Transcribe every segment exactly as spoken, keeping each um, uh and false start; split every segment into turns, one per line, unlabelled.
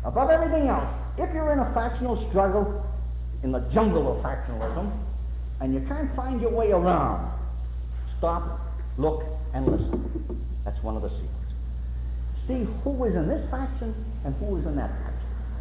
Above everything else, if you're in a factional struggle, in the jungle of factionalism, and you can't find your way around, stop, look, and listen. That's one of the secrets. See who is in this faction and who is in that faction.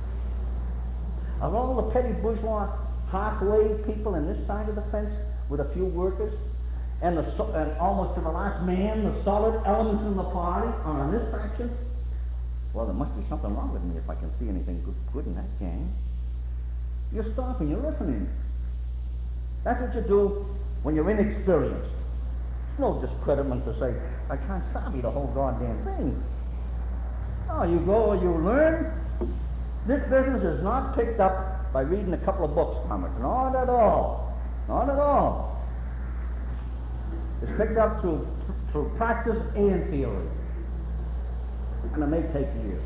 Of all the petty bourgeois halfway people in this side of the fence with a few workers, and, the, so, and almost to the last man, the solid elements in the party are in this faction, well, there must be something wrong with me if I can see anything good, good in that gang. You're stopping, you're listening. That's what you do when you're inexperienced. It's no discreditment to say, I can't savvy the whole goddamn thing. No, you go, you learn. This business is not picked up by reading a couple of books from it. Not at all. Not at all. It's picked up through, through practice and theory. And it may take years.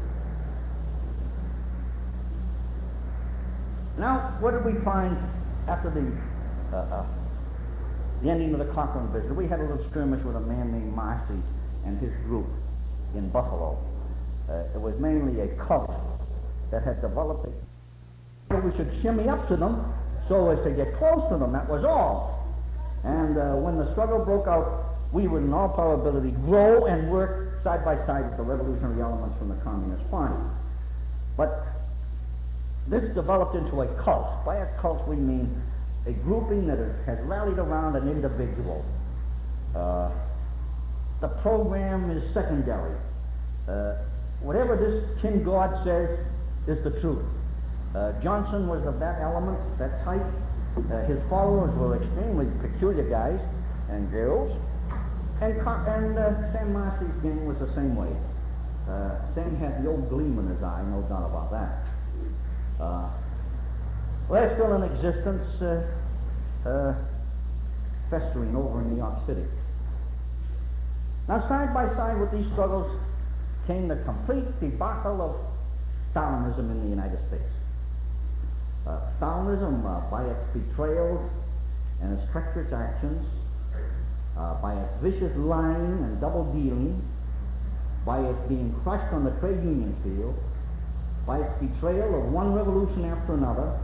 Now, what did we find after the, uh, uh, the ending of the Cochrane visit? We had a little skirmish with a man named Marcy and his group in Buffalo. Uh, it was mainly a cult that had developed it. So we should shimmy up to them so as to get close to them, that was all. And uh, when the struggle broke out, we would in all probability grow and work side by side with the revolutionary elements from the Communist Party. But this developed into a cult. By a cult we mean a grouping that has rallied around an individual. Uh, the program is secondary. Uh, whatever this tin god says is the truth. Uh, Johnson was of that element, that type. Uh, his followers were extremely peculiar guys and girls. And, and uh, Sam Marcy's gang was the same way. Uh, Sam had the old gleam in his eye, no doubt about that. Uh, well, they're still in existence, uh, uh, festering over in New York City. Now, side by side with these struggles came the complete debacle of Stalinism in the United States. Uh, Stalinism, uh, by its betrayals and its treacherous actions, uh, by its vicious lying and double dealing, by its being crushed on the trade union field, by its betrayal of one revolution after another,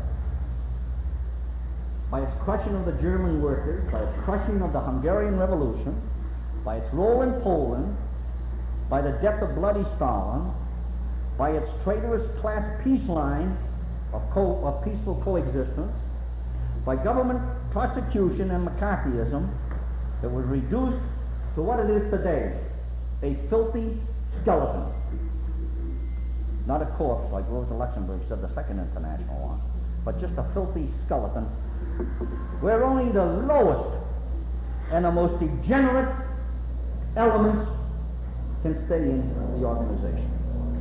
by its crushing of the German workers, by its crushing of the Hungarian Revolution, by its role in Poland, by the death of bloody Stalin, by its traitorous class peace line of, co- of peaceful coexistence, by government prosecution and McCarthyism, it was reduced to what it is today, a filthy skeleton. Not a corpse like Rosa Luxemburg said the Second International War, but just a filthy skeleton where only the lowest and the most degenerate elements can stay in the organization.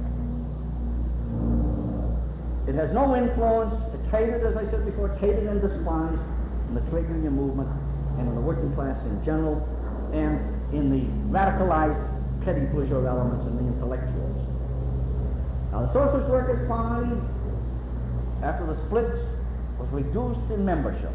It has no influence. It's hated, as I said before, it's hated and despised in the trade union movement and in the working class in general and in the radicalized petty bourgeois elements and the intellectuals. Now, the Socialist Workers' Party, after the splits, was reduced in membership.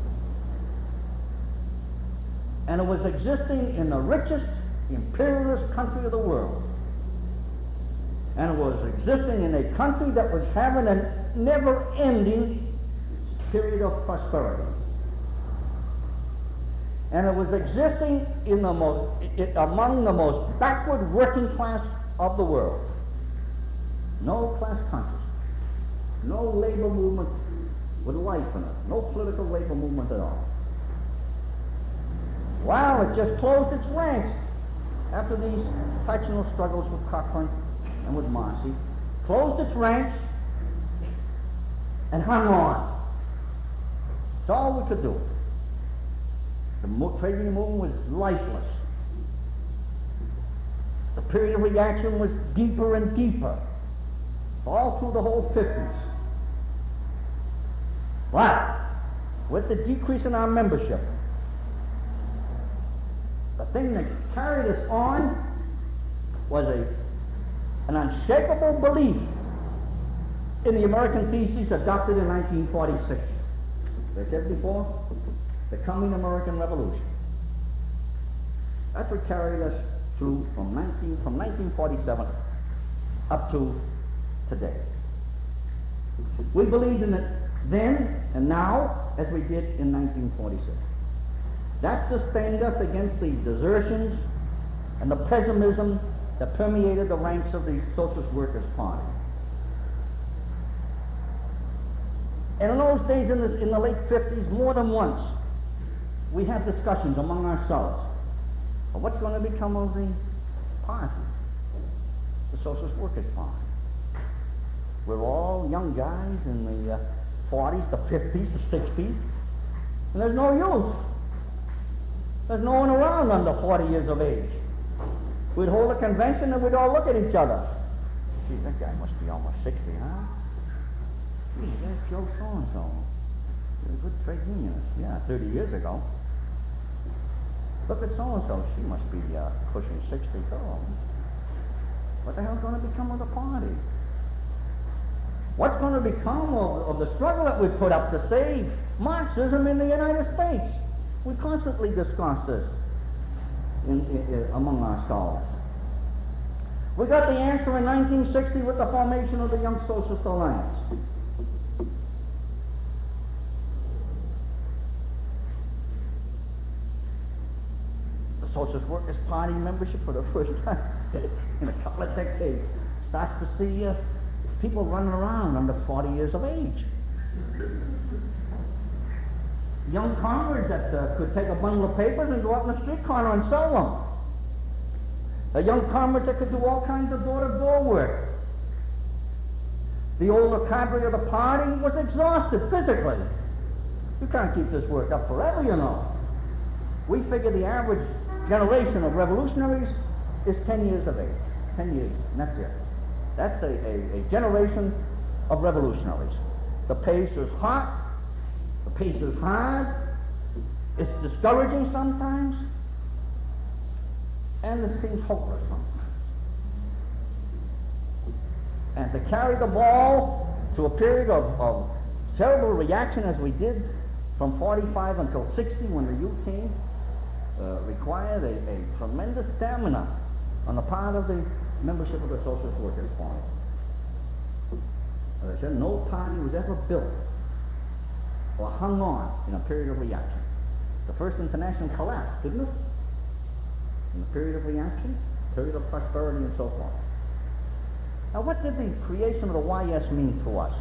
And it was existing in the richest imperialist country of the world. And it was existing in a country that was having a never-ending period of prosperity. And it was existing in the most, it, among the most backward working class of the world. No class consciousness, no labor movement with life in it, no political labor movement at all. Well, it just closed its ranks after these factional struggles with Cochrane and with Marcy, closed its ranks and hung on. That's all we could do. The trade union movement was lifeless. The period of reaction was deeper and deeper, all through the whole fifties. But with the decrease in our membership, the thing that carried us on was a, an unshakable belief in the American thesis adopted in nineteen forty-six. As I said before, the coming American Revolution. That's what carried us through from, nineteen, from nineteen forty-seven up to today. We believed in it then and now as we did in nineteen forty-six. That sustained us against the desertions and the pessimism that permeated the ranks of the Socialist Workers' Party. And in those days, in, this, in the late fifties, more than once, we had discussions among ourselves of what's going to become of the party, the Socialist Workers' Party. We're all young guys in the uh, forties, the fifties, the sixties, and there's no youth. There's no one around under forty years of age. We'd hold a convention and we'd all look at each other. Gee, that guy must be almost sixty, huh? Gee, there's Joe so-and-so. He's a good trade unionist. Yeah, thirty years ago. Look at so-and-so. She must be uh, pushing sixty. Oh. What the hell's going to become of the party? What's going to become of, of the struggle that we put up to save Marxism in the United States? We constantly discuss this in, in, in, among ourselves. We got the answer in nineteen sixty with the formation of the Young Socialist Alliance. The Socialist Workers' Party membership for the first time in a couple of decades starts to see uh, people running around under forty years of age. Young comrades that uh, could take a bundle of papers and go out in the street corner and sell them. A young comrades that could do all kinds of door-to-door work. The older cadre of the party was exhausted physically. You can't keep this work up forever, you know. We figure the average generation of revolutionaries is ten years of age. ten years, and that's it. That's a, a, a generation of revolutionaries. The pace is hot. The pace is hard. It's discouraging sometimes. And it seems hopeless sometimes. And to carry the ball to a period of, of cerebral reaction as we did from forty-five until sixty when the youth came uh, required a, a tremendous stamina on the part of the membership of the Socialist Workers' Party. As I said, no party was ever built or hung on in a period of reaction. The First International collapsed, didn't it? In a period of reaction, period of prosperity and so forth. Now, what did the creation of the Y S mean to us?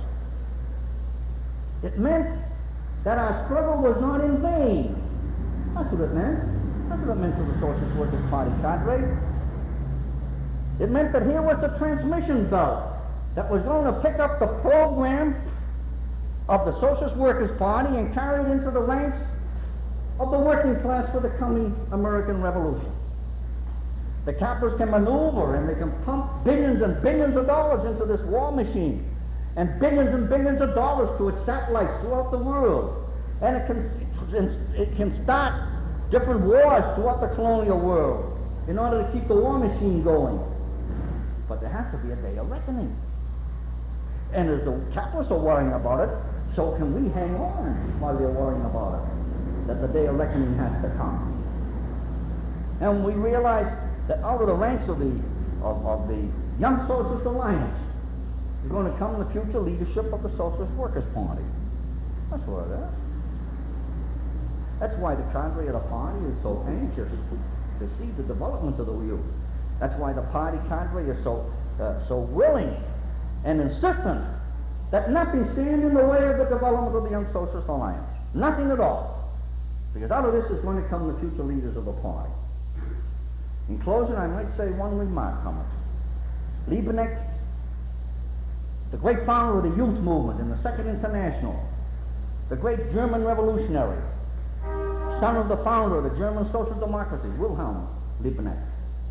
It meant that our struggle was not in vain. That's what it meant. That's what it meant to the Socialist Workers' Party cadre. It meant that here was the transmission belt that was going to pick up the program of the Socialist Workers' Party and carry it into the ranks of the working class for the coming American Revolution. The capitalists can maneuver and they can pump billions and billions of dollars into this war machine, and billions and billions of dollars to its satellites throughout the world. And it can, it can start different wars throughout the colonial world in order to keep the war machine going. But there has to be a day of reckoning. And as the capitalists are worrying about it, so can we hang on while they're worrying about it, that the day of reckoning has to come. And we realize that out of the ranks of the, of, of the Young Socialist Alliance is going to come the future leadership of the Socialist Workers' Party. That's what it is. That's why the cadre of the party is so anxious to see the development of the youth. That's why the party cadre is so, uh, so willing and insistent that nothing stand in the way of the development of the Young Socialist Alliance. Nothing at all. Because out of this is going to come the future leaders of the party. In closing, I might say one remark, Thomas. Liebknecht, the great founder of the youth movement in the Second International, the great German revolutionary, son of the founder of the German Social Democracy, Wilhelm Liebknecht,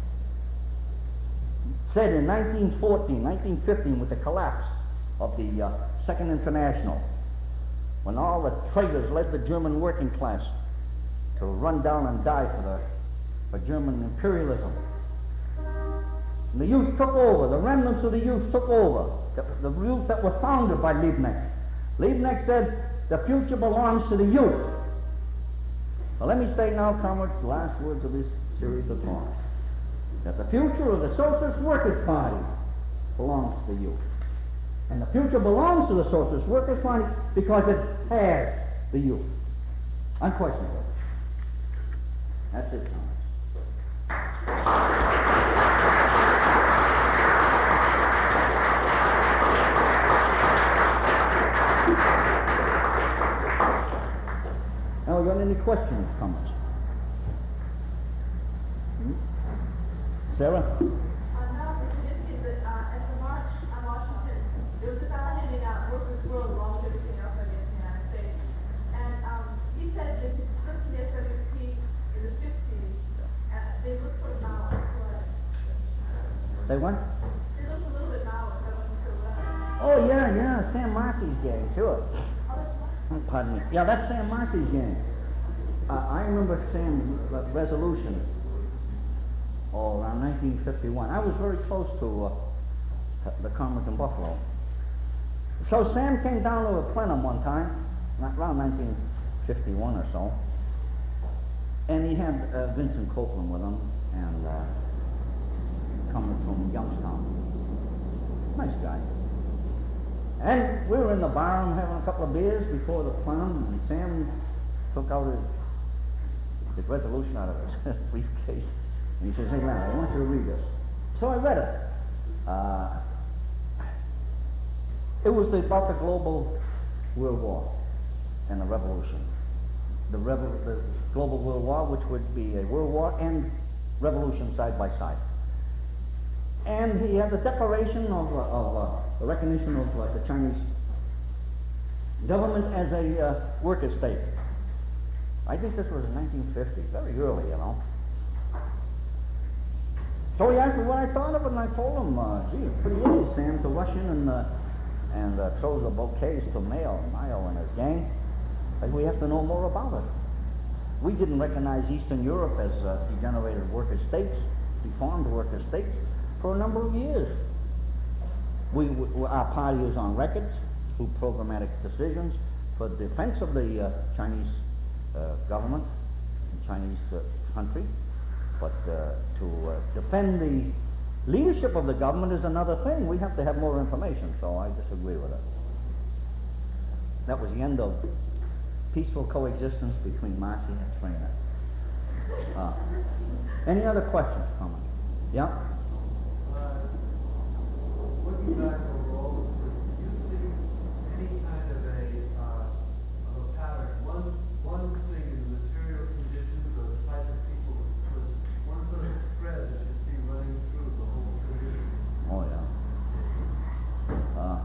said in nineteen fourteen, nineteen fifteen, with the collapse of the uh, Second International, when all the traitors led the German working class to run down and die for the for German imperialism. And the youth took over, the remnants of the youth took over, the, the youth that were founded by Liebknecht. Liebknecht said, the future belongs to the youth. Well, let me say now, comrades, the last words of this series of talks, that the future of the Socialist Workers' Party belongs to the youth. And the future belongs to the Socialist Workers' Party because it has the youth. Unquestionably. That's it, Thomas. Now, you got any questions, comments? Hmm? Sarah?
Uh, now, the significance that uh, at the march on Washington, there was a fellow handing out Workers' World along with everything else, I guess, in the United States. And um, he said that his trip to the S W P in the fifties, uh, they looked for Maoist.
They what?
They looked a little bit Maoist. I wasn't sure what.
Oh, yeah, yeah, Sam Marcy's gang, sure. Pardon me. Yeah, that's Sam Marcy's gang. Uh, I remember Sam's uh, resolution, oh, around nineteen fifty-one. I was very close to uh, the comrades in Buffalo. So Sam came down to a plenum one time, around nineteen fifty-one or so, and he had uh, Vincent Copeland with him, and uh, coming from Youngstown. Nice guy. And we were in the barroom having a couple of beers before the plenum, and Sam took out his, his resolution out of his briefcase, and he says, "Hey, Larry, I want you to read this." So I read it. Uh, it was about the global world war and the revolution. The, revo- the global world war, which would be a world war and revolution side by side. And he had the declaration of, uh, of uh, the recognition of uh, the Chinese government as a uh, worker state. I think this was in nineteen fifty, very early, you know. So he asked me what I thought of it, and I told him, uh, gee, it's pretty easy, Sam, to rush in and, uh, and uh, throw the bouquets to Mayo, Mayo and his gang. But we have to know more about it. We didn't recognize Eastern Europe as uh, degenerated worker states, deformed worker states, for a number of years. We, we, our party is on record through programmatic decisions for defense of the uh, Chinese uh, government, the Chinese uh, country, but uh, to uh, defend the leadership of the government is another thing. We have to have more information, so I disagree with it. That was the end of peaceful coexistence between Marcy and Traynor. Uh, any other questions, comments? Yeah?
Looking back overall, do you see any kind of a uh, of a pattern? One one thing in the material conditions or the type of people, with one sort of thread that you see running through the whole community.
Oh yeah. Uh,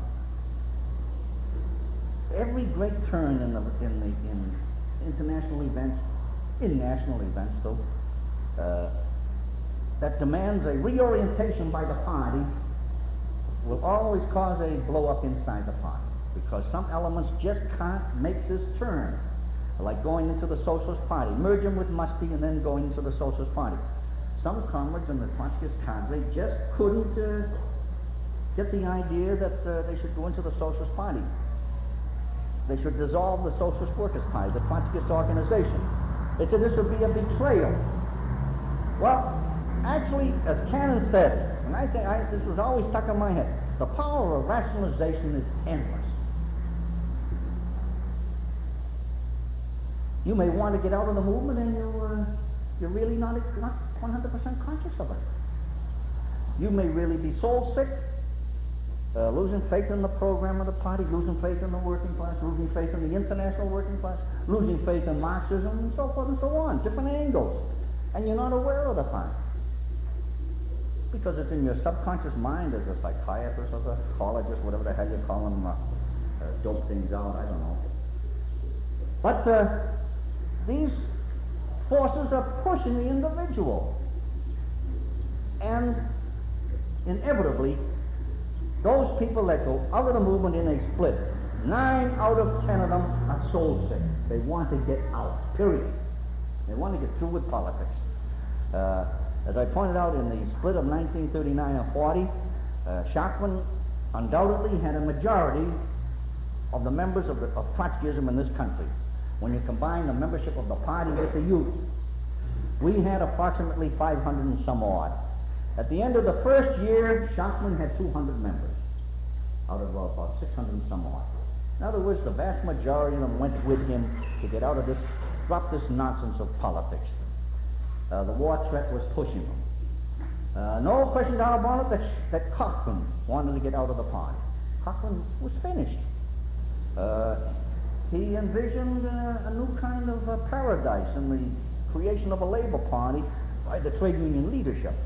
every great turn in the in the in international events, in national events though, uh, that demands a reorientation by the party will always cause a blow-up inside the party, because some elements just can't make this turn, like going into the Socialist Party, merging with Musty and then going into the Socialist Party. Some comrades in the Trotskyist cadre just couldn't uh, get the idea that uh, they should go into the Socialist Party. They should dissolve the Socialist Workers' Party, the Trotskyist organization. They said this would be a betrayal. Well, actually, as Cannon said, and I think I, this was always stuck in my head, the power of rationalization is endless. You may want to get out of the movement and you're, uh, you're really not, not one hundred percent conscious of it. You may really be soul sick, uh, losing faith in the program of the party, losing faith in the working class, losing faith in the international working class, losing faith in Marxism, and so forth and so on, different angles. And you're not aware of the fact. Because it's in your subconscious mind as a psychiatrist or a psychologist, whatever the hell you call them, uh, uh, dope things out, I don't know. But uh, these forces are pushing the individual. And inevitably, those people that go out of the movement in a split, nine out of ten of them are soul sick. They want to get out, period. They want to get through with politics. Uh, As I pointed out in the split of nineteen thirty-nine and forty, uh, Schachman undoubtedly had a majority of the members of, the, of Trotskyism in this country. When you combine the membership of the party with the youth, we had approximately five hundred and some odd. At the end of the first year, Schachman had two hundred members. out of uh, about six hundred and some odd. In other words, the vast majority of them went with him to get out of this, drop this nonsense of politics. Uh, the war threat was pushing them. Uh, no question down about it that, that Cochran wanted to get out of the party. Cochran was finished. Uh, he envisioned uh, a new kind of uh, paradise in the creation of a labor party by the trade union leadership.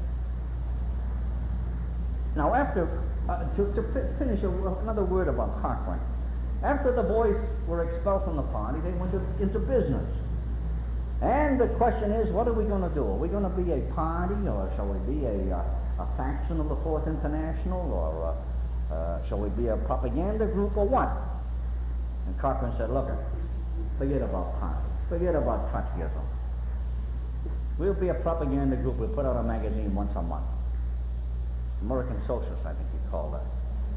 Now, after, uh, to, to fi- finish a, another word about Cochran. After the boys were expelled from the party, they went to, into business. And the question is, what are we going to do? Are we going to be a party, or shall we be a, uh, a faction of the Fourth International, or uh, uh, shall we be a propaganda group, or what? And Cochran said, look, forget about party. Forget about Trotskyism. We'll be a propaganda group. We'll put out a magazine once a month. American Socialist, I think he called it.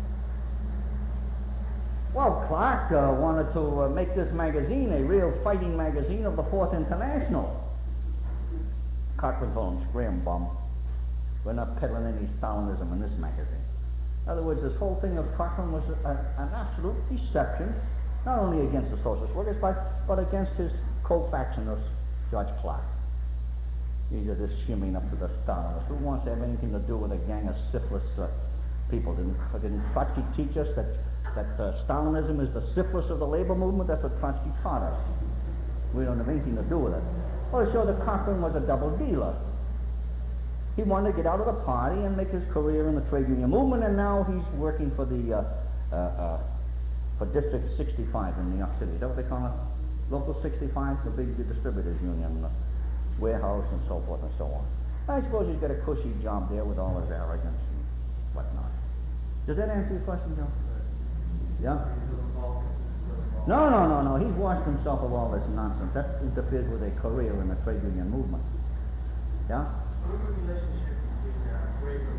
Well, Clark uh, wanted to uh, make this magazine a real fighting magazine of the Fourth International. Cochran told him, scram bum. We're not peddling any Stalinism in this magazine. In other words, this whole thing of Cochran was a, a, an absolute deception, not only against the socialist workers, but, but against his co-factionist, George Clark. These are just shimmying up to the Stalinists. Who wants to have anything to do with a gang of syphilis uh, people? Didn't, didn't Trotsky teach us that that uh, Stalinism is the syphilis of the labor movement? That's what Trotsky taught us. We don't have anything to do with it. Well, it showed that Cochran was a double dealer. He wanted to get out of the party and make his career in the trade union movement, and now he's working for the uh, uh, uh, for District sixty-five in New York City. Is that what they call it? Local sixty-five, the big distributors union, uh, warehouse and so forth and so on. I suppose he's got a cushy job there with all his arrogance and whatnot. Does that answer your question, Joe? Yeah? No, no, no, no. He's washed himself of all this nonsense. That interferes with a career in the trade union movement. Yeah?
What was the relationship between uh, Waver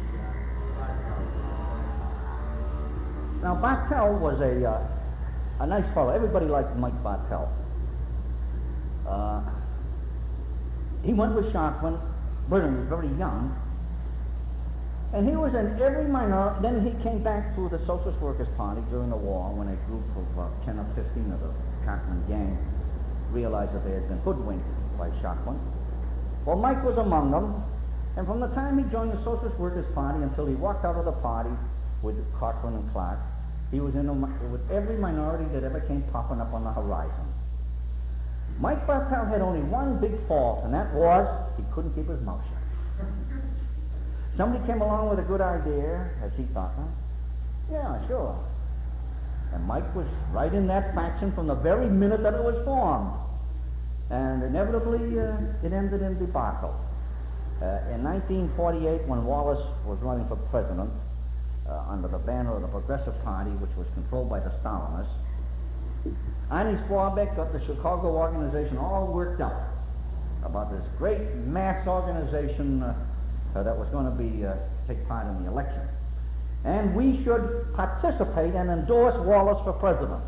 and
Now, Bartel was a uh, a nice fellow. Everybody liked Mike Bartel. Uh, he went with Sharpman when he was very young. And he was in every minority. Then he came back to the Socialist Workers' Party during the war when a group of uh, ten or fifteen of the Cochran gang realized that they had been hoodwinked by Sharpman. Well, Mike was among them, and from the time he joined the Socialist Workers' Party until he walked out of the party with Cochran and Clark, he was in a, with every minority that ever came popping up on the horizon. Mike Bartel had only one big fault, and that was he couldn't keep his mouth shut. Somebody came along with a good idea, as he thought, huh? Yeah, sure. And Mike was right in that faction from the very minute that it was formed. And inevitably, uh, it ended in debacle. Uh, in nineteen forty-eight, when Wallace was running for president, uh, under the banner of the Progressive Party, which was controlled by the Stalinists, Arnie Swarbeck got the Chicago organization all worked up about this great mass organization uh, Uh, that was going to be uh, take part in the election, and we should participate and endorse Wallace for president.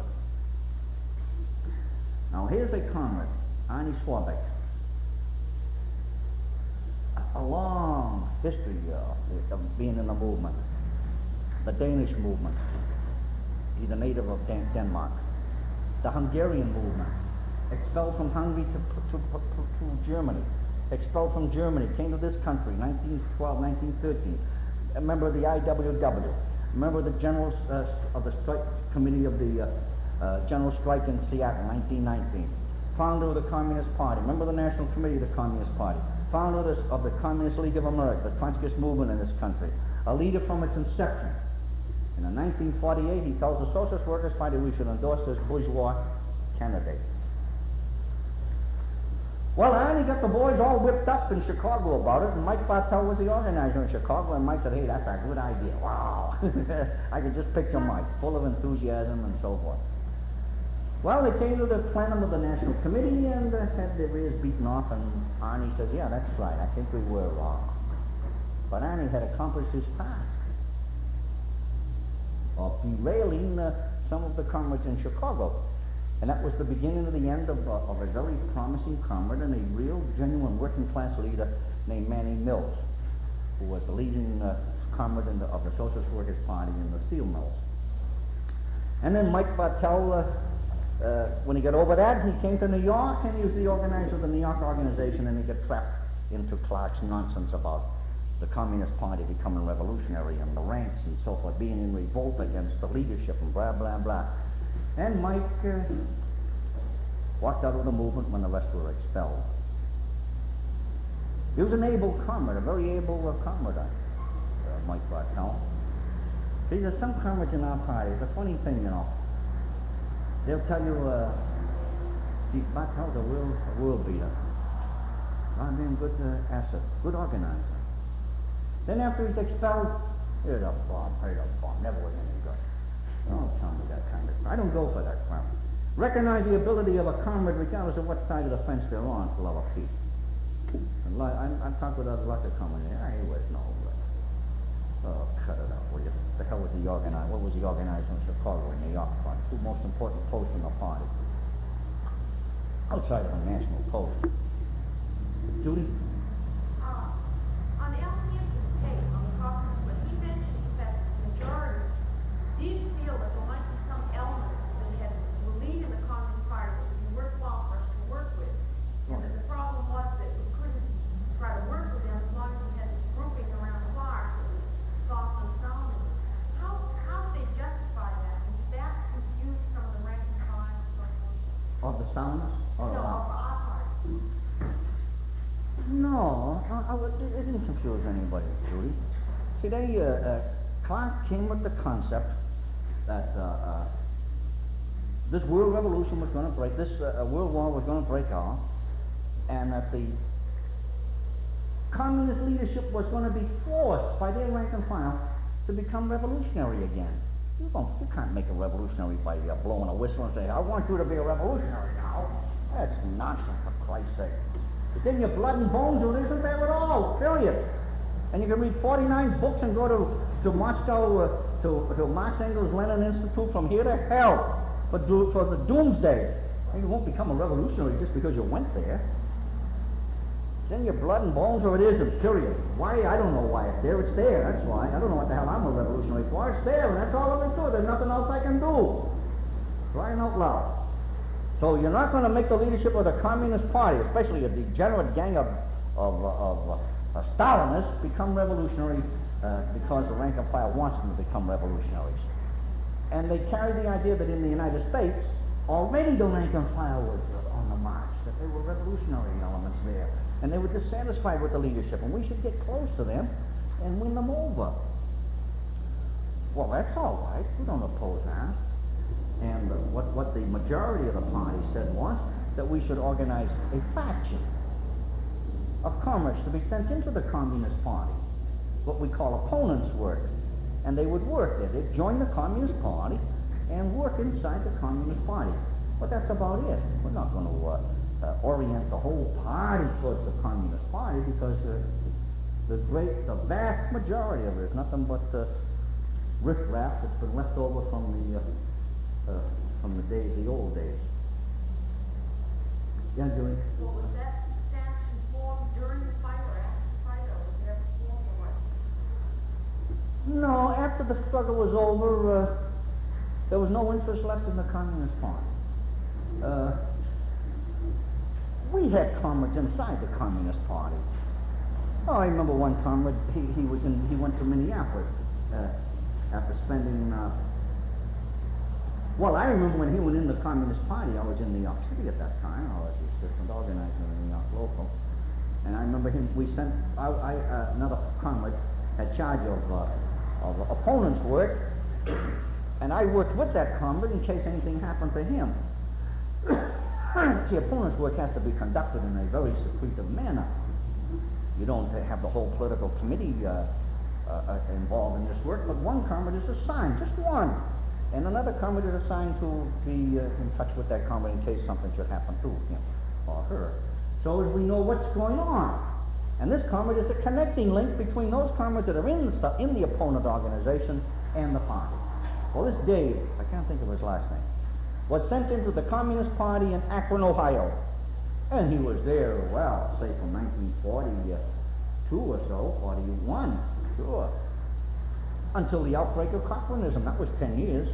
Now here's a comrade, Arnie Swarbeck, a, a long history uh, of being in the movement, the Danish movement. He's a native of Dan- Denmark. The Hungarian movement, expelled from Hungary to, to, to, to Germany. Expelled from Germany, came to this country, nineteen twelve, nineteen thirteen, a member of the I W W, a member of the General uh, of the Strike Committee of the uh, uh, General Strike in Seattle, nineteen nineteen, founder of the Communist Party, member of the National Committee of the Communist Party, founder of, this, of the Communist League of America, the Trotskyist movement in this country, a leader from its inception. And in nineteen forty-eight, he tells the Socialist Workers' Party we should endorse this bourgeois candidate. Well, Arnie got the boys all whipped up in Chicago about it, and Mike Bartel was the organizer in Chicago, and Mike said, hey, that's a good idea. Wow. I could just picture Mike, full of enthusiasm and so forth. Well, they came to the plenum of the National Committee and uh, had their ears beaten off, and Arnie says, yeah, that's right, I think we were wrong. But Arnie had accomplished his task of derailing uh, some of the comrades in Chicago. And that was the beginning of the end of, uh, of a very promising comrade and a real, genuine working-class leader named Manny Mills, who was the leading uh, comrade in the, of the Socialist Workers' Party in the steel mills. And then Mike Bartell, uh, uh, when he got over that, he came to New York, and he was the organizer of the New York organization, and he got trapped into Clark's nonsense about the Communist Party becoming revolutionary and the ranks and so forth, being in revolt against the leadership and blah, blah, blah. And Mike uh, walked out of the movement when the rest were expelled. He was an able comrade, a very able uh, comrade, uh, Mike Bartell. See, there's some comrades in our party. It's a funny thing, you know. They'll tell you, uh, gee, Bartell's a world, a world beater. Goddamn good uh, asset, good organizer. Then after he's expelled, here's a bomb, here's a bomb, never was any good. Don't tell me that kind of, I don't go for that crap. Recognize the ability of a comrade regardless of what side of the fence they're on, for love of Pete. And like, I'm, I'm talking with other lots of comrades, ah, he was no good. Oh, cut it out, will you? What the hell was the organizer, what was the organizer in Chicago and New York party? Two most important posts in the party. Outside of the national post. Judy?
Uh, on the Al Hampton tape, on the conference, when he mentioned that the majority did feel that there might be some elements that had were leading the Communist Party that would be worthwhile for us to work with, and that the problem was that we couldn't try to work with them as long as we had this grouping around Clark that was soft and sounding. How how did they justify that? And did that confuse some of the rank and file and so forth?
Of the soundness? Or
No,
the
of the our party.
No, I, I, would- it it didn't confuse anybody, Judy. See, they, uh, uh, Clark came with the concept that uh, uh, this world revolution was going to break, this uh, uh, world war was going to break out, and that the communist leadership was going to be forced by their rank and file to become revolutionary again. You don't, you can't make a revolutionary by uh, blowing a whistle and say, I want you to be a revolutionary now. That's nonsense, for Christ's sake. It's in your blood and bones, or it isn't there at all, period. And you can read forty-nine books and go to, to Moscow, uh, to, to Marx Engels Lenin Institute from here to hell for, do, for the doomsday. And you won't become a revolutionary just because you went there. It's in your blood and bones, or it isn't, period. Why? I don't know why it's there. It's there, that's why. I don't know what the hell I'm a revolutionary for. It's there, and that's all there is to it. There's nothing else I can do. Crying out loud. So you're not going to make the leadership of the Communist Party, especially a degenerate gang of, of, of uh, Stalinists, become revolutionary uh, because the rank and file wants them to become revolutionaries. And they carry the idea that in the United States, already the rank and file was uh, on the march, that there were revolutionary elements there. And they were dissatisfied with the leadership, and we should get close to them and win them over. Well, that's all right. We don't oppose that. And uh, what, what the majority of the party said was that we should organize a faction of comrades to be sent into the Communist Party, what we call opponents work. And they would work there. They'd join the Communist Party and work inside the Communist Party. But that's about it. We're not going to uh, uh, orient the whole party towards the Communist Party, because uh, the great, the vast majority of it is nothing but uh, riffraff that's been left over from the uh, Uh, from the days, the old days. Yeah, Julie?
Well, was that faction formed during the fight or after the fight, or was there before or what?
No, after the struggle was over, uh, there was no interest left in the Communist Party. Uh, we had comrades inside the Communist Party. Oh, I remember one comrade, he, he was in, he went to Minneapolis uh, after spending uh, Well, I remember when he went in the Communist Party, I was in New York City at that time. I was the assistant organizer in the New York local. And I remember him, we sent, I, I, uh, another comrade had charge of, uh, of opponents' work, and I worked with that comrade in case anything happened to him. See, opponents' work has to be conducted in a very secretive manner. You don't have the whole political committee uh, uh, involved in this work, but one comrade is assigned, just one. And another comrade is assigned to be uh, in touch with that comrade in case something should happen to him or her. So as we know what's going on. And this comrade is the connecting link between those comrades that are in the, in the opponent organization and the party. Well, this Dave, I can't think of his last name, was sent into the Communist Party in Akron, Ohio. And he was there, well, say from nineteen forty-two or so, forty-one, sure. until the outbreak of Cochranism. That was ten years.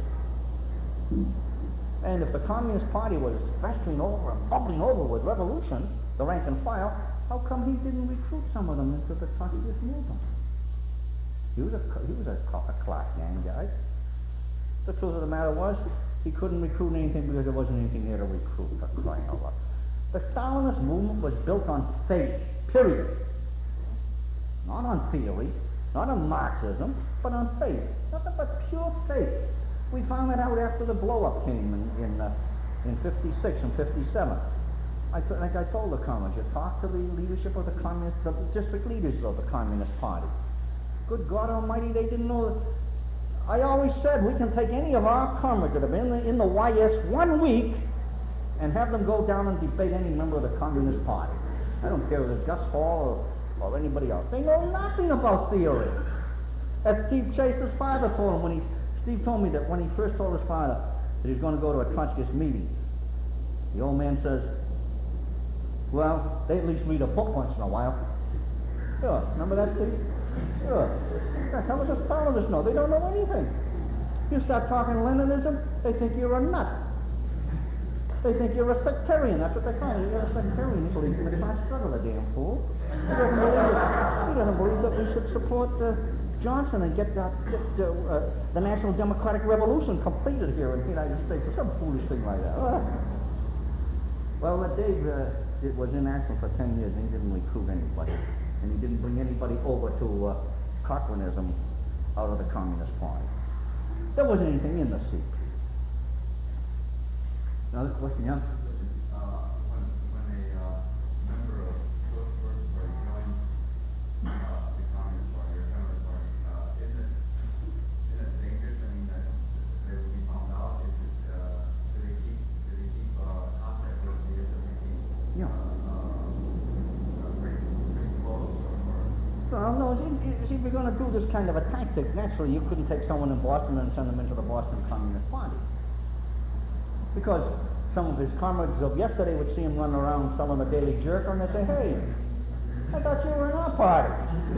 And if the Communist Party was festering over and bubbling over with revolution, the rank and file, how come he didn't recruit some of them into the Trotskyist movement? He was a, he was a, a Clark gang guy. The truth of the matter was, he couldn't recruit anything because there wasn't anything there to recruit, for crying out loud. The Stalinist movement was built on faith, period. Not on theory, not on Marxism, but on faith. Nothing but pure faith. We found that out after the blow-up came in in, uh, in fifty-six and fifty-seven. I t- like I told the communists, you talk to the leadership of the communist, the district leaders of the Communist Party. Good God Almighty, they didn't know that. I always said we can take any of our comrades that have been in the, in the Y S one week and have them go down and debate any member of the Communist Party. I don't care if it's Gus Hall or, or anybody else. They know nothing about theory. As Steve Chase's father told him when he, Steve told me that when he first told his father that he was going to go to a Trotskyist meeting, the old man says, well, they at least read a book once in a while. Sure, remember that, Steve? Sure. What the hell does the Stalinists know? They don't know anything. You start talking Leninism, they think you're a nut. They think you're a sectarian. That's what they call you. You're a sectarian. He believes in the class struggle, the damn fool. He doesn't believe that, he doesn't believe that we should support uh, Johnson and get, that, get uh, uh, the National Democratic Revolution completed here in the United States, or some foolish thing like that. Uh, well, uh, Dave uh, it was in action for ten years, and he didn't recruit anybody. And he didn't bring anybody over to uh, Cochranism out of the Communist Party. There wasn't anything in the seat. Another question, yeah?
Uh, when, when a uh, member of Social First Party joins uh, the Communist Party or Communist Party, uh, isn't it, isn't it dangerous? I mean, that they will be found out? Is it, uh, do they keep, do they keep uh, contact with the S M P?
Yeah.
Uh, uh, pretty, pretty close, or?
Well, no, see, see, if we're going to do this kind of a tactic, naturally you couldn't take someone in Boston and send them into the Boston Communist Party. Because some of his comrades of yesterday would see him running around selling the Daily Jerker, and they'd say, hey, I thought you were in our party.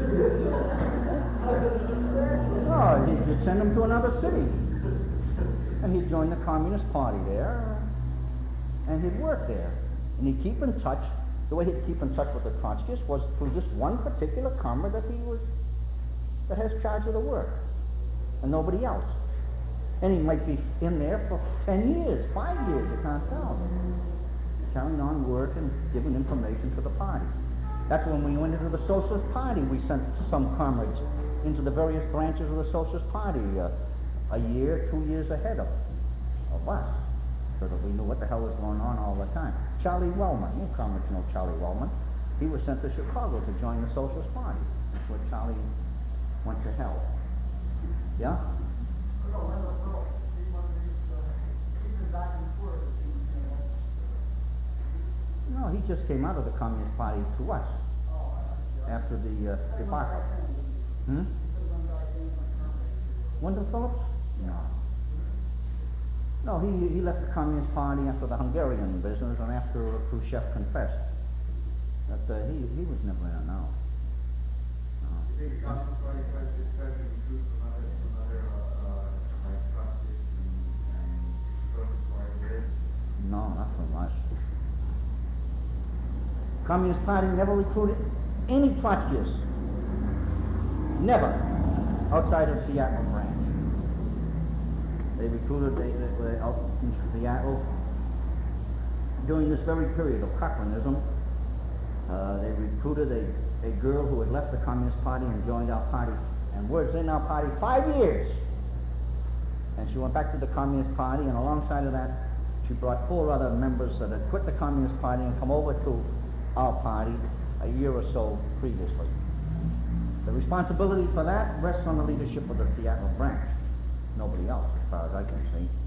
No, he'd, you'd send him to another city. And he'd join the Communist Party there, and he'd work there. And he'd keep in touch. The way he'd keep in touch with the Trotskyists was through this one particular comrade that he was, that has charge of the work, and nobody else. And he might be in there for ten years, five years, you can't tell. Carrying on work and giving information to the party. That's when we went into the Socialist Party. We sent some comrades into the various branches of the Socialist Party uh, a year, two years ahead of, of us, so that we knew what the hell was going on all the time. Charlie Wellman, you comrades know Charlie Wellman. He was sent to Chicago to join the Socialist Party. That's where Charlie went to hell. Yeah? No, he just came out of the Communist Party to us after the uh, debacle. Hmm? Wendell Phillips? No. No, he, he left the Communist Party after the Hungarian business and after Khrushchev confessed. But uh, he, he was never in it, no.
Do you think the Communist Party tries to, tries to recruit from other, from other uh, uh, like Trotskyists and, and Socialist Party did?
No, not from us. Communist Party never recruited any Trotskyists. Never. Outside of Seattle branch. They recruited they, they were out in Seattle during this very period of Cochranism. Uh, they recruited a, a girl who had left the Communist Party and joined our party, and was in our party five years. And she went back to the Communist Party, and alongside of that, she brought four other members that had quit the Communist Party and come over to our party a year or so previously. The responsibility for that rests on the leadership of the Seattle branch. Nobody else, as far as I can see.